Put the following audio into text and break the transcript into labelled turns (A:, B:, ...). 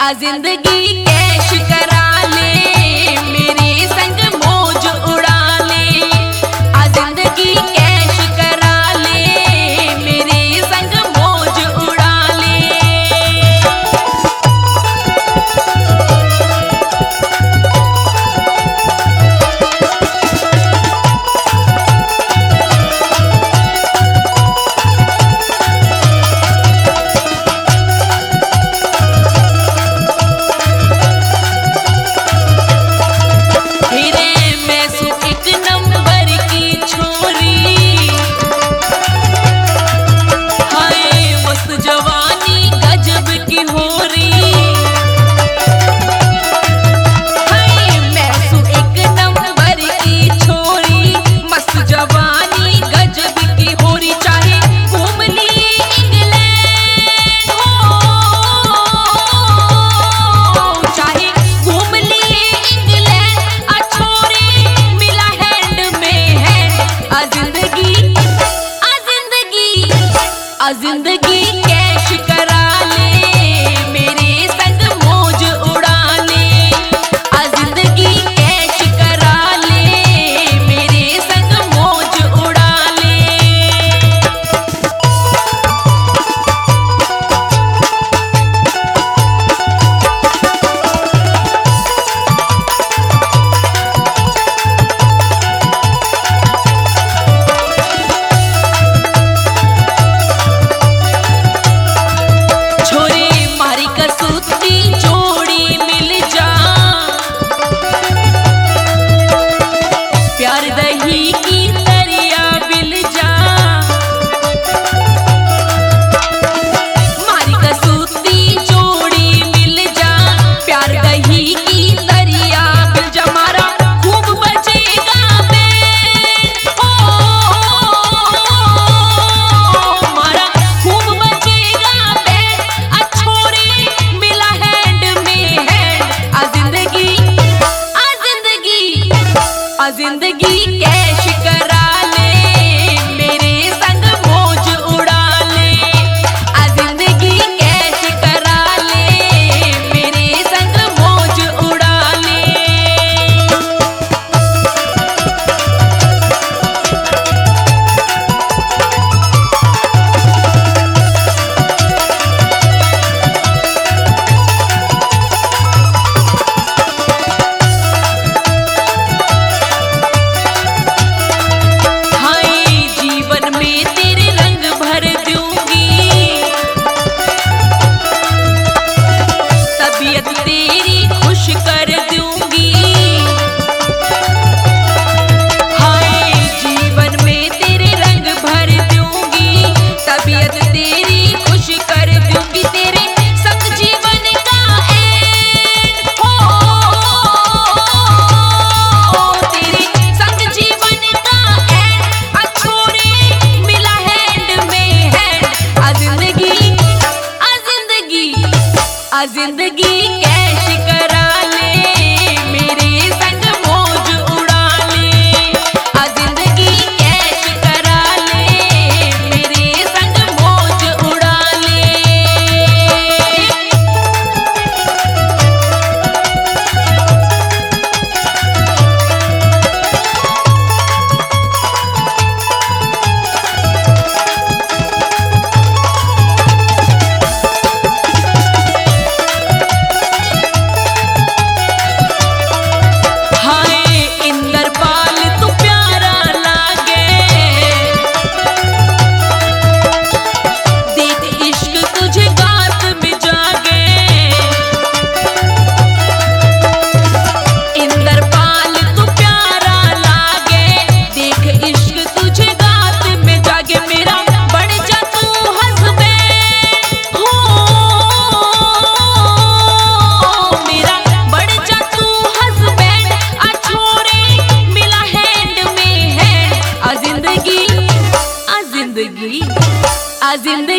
A: आ जिंदगी कैश करा ले, मेरे संग मौज उड़ा ले। आ जिंदगी कैश करा ले, मेरे संग मौज उड़ा ले। आ जिंदगी कैश करा ले, मेरे संग मौज उड़ा ले। आ जिंदगी कैश करा ले, मेरे संग मौज उड़ा ले। जिंदगी कैश करा ले, मेरे संग मौज उड़ा ले। आ जिंदगी कैश करा ले, मेरे संग मौज उड़ा ले। आ जिंदगी कैश करा ले, मेरे संग मौज उड़ा ले। आ जिंदगी कैश करा ले, मेरे संग मौज उड़ा ले। आ जिंदगी